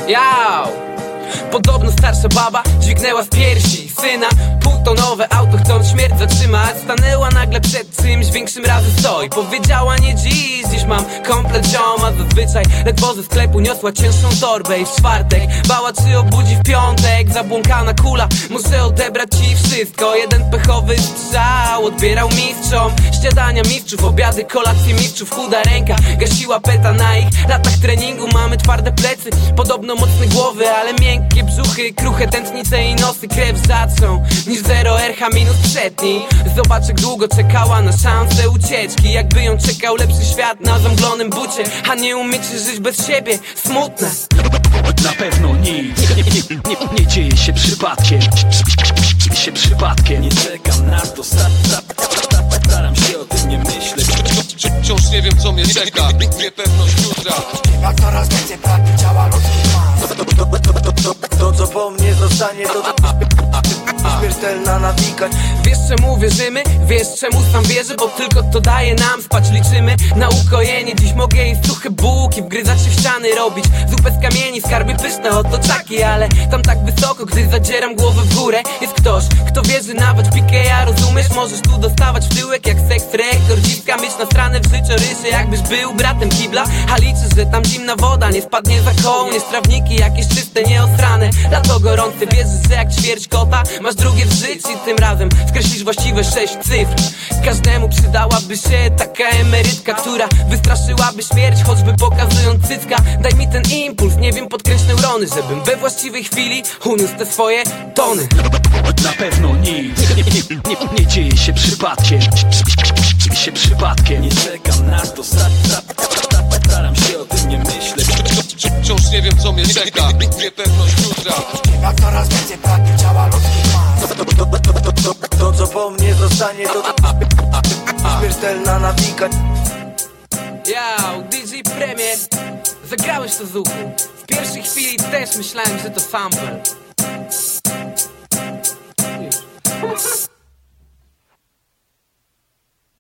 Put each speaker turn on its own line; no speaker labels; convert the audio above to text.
Jał! Podobno starsza baba dźwignęła z piersi syna. Półtonowe auto, chcąc śmierć zatrzymać, stanęła nagle przed czymś większym razy stoi. Powiedziała nie dziś mam komplet zioma. Zazwyczaj ledwo ze sklepu niosła cięższą torbę i w czwartek bała, czy obudzi w piątek. Zabłąkana kula, muszę odebrać ci wszystko. Jeden pechowy strzał odbierał mistrzom śniadania mistrzów, obiady, kolacje mistrzów. Chuda ręka gasiła peta na ich latach treningu. Mamy twarde plecy, podobno mocne głowy, ale miękkie brzuchy, kruche tętnice i nosy. Krew rzadszą niż 0 RH minus przedni. Zobacz, jak długo czekała na szansę ucieczki, jakby ją czekał lepszy świat na zamglonym bucie. A nie umiecie żyć bez siebie, smutne.
Na pewno nic nie dzieje się przypadkiem. Nie czekam na to, staram się o tym nie myśleć.
Wciąż nie wiem, co mnie czeka, niepewność jutra.
Jak coraz więcej pragnie ciała ludzkich mas. To co po mnie zostanie, to śmiertelna nawikać.
Wiesz czemu wierzymy? Wiesz czemu sam wierzę? Bo tylko to daje nam spać, liczymy na ukojenie. Dziś mogę jeść suche bułki, wgryzać się w ściany, robić zupę z kamieni, skarby pyszne, oto czaki. Ale tam tak wysoko, gdy zadzieram głowę w górę, jest ktoś, kto wierzy nawet w Pikeja, rozumiesz? Możesz tu dostawać w tyłek jak seks rekordziska, mieć nasrane w życiorysie, jakbyś był bratem kibla. A liczysz, że tam zimna woda nie spadnie za kołnierz. Trawniki jakieś czyste, nieosrane, lato gorące. Wierzysz, że jak ćwierć kota masz drugie w życiu i tym razem skreślisz właściwe 6 cyfr. Każdemu przydałaby się taka emerytka, która wystraszyłaby śmierć, choćby pokazując cycka. Daj mi ten impuls, nie wiem, podkręć neurony, żebym we właściwej chwili uniósł te swoje tony.
Na pewno nic nie dzieje się przypadkiem. Nie czekam na to, staram się o tym nie myśleć.
Wciąż nie wiem, co mnie czeka, niepewność jutra.
Jak coraz więcej pragnie ciała ludzkich mas. To co po mnie zostanie, to śmiertelna nawikać.
Yo, DJ Premier, zagrałeś to z uchu. W pierwszej chwili też myślałem, że to sample.